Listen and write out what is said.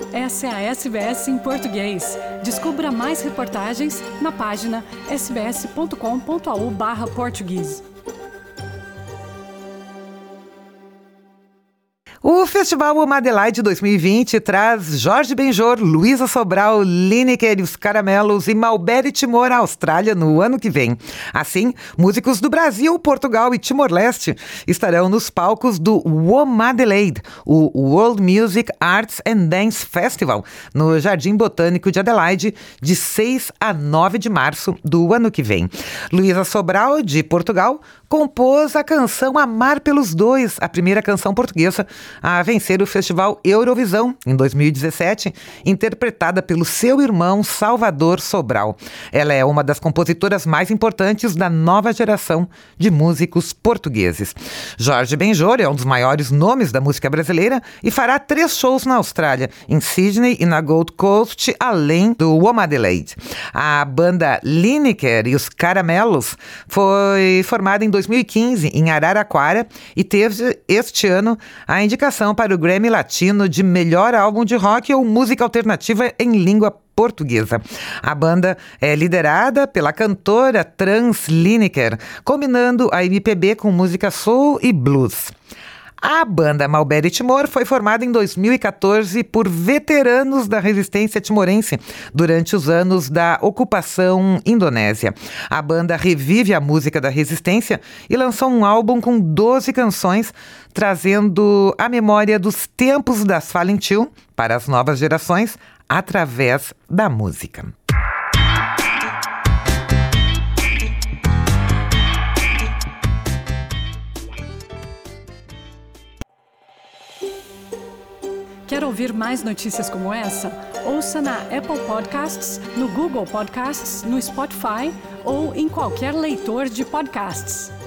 Essa é a SBS em português. Descubra mais reportagens na página sbs.com.au/português. O Festival Uma Adelaide 2020 traz Jorge Benjor, Luísa Sobral, Lineker e os Caramelos e Malbere Timor à Austrália no ano que vem. Assim, músicos do Brasil, Portugal e Timor-Leste estarão nos palcos do Uma Adelaide, o World Music, Arts and Dance Festival, no Jardim Botânico de Adelaide, de 6 a 9 de março do ano que vem. Luísa Sobral, de Portugal, compôs a canção Amar pelos Dois, a primeira canção portuguesa a vencer o Festival Eurovisão em 2017, interpretada pelo seu irmão Salvador Sobral. Ela é uma das compositoras mais importantes da nova geração de músicos portugueses. Jorge Benjor é um dos maiores nomes da música brasileira e fará 3 shows na Austrália, em Sydney e na Gold Coast, além do Uma Adelaide. A banda Lineker e os Caramelos foi formada em 2015 em Araraquara e teve este ano a indicação para o Grammy Latino de melhor álbum de rock ou música alternativa em língua portuguesa. A banda é liderada pela cantora trans Lineker, combinando a MPB com música soul e blues. A banda Malbere Timor foi formada em 2014 por veteranos da resistência timorense durante os anos da ocupação indonésia. A banda revive a música da resistência e lançou um álbum com 12 canções, trazendo a memória dos tempos das Fallen Two para as novas gerações através da música. Quer ouvir mais notícias como essa? Ouça na Apple Podcasts, no Google Podcasts, no Spotify ou em qualquer leitor de podcasts.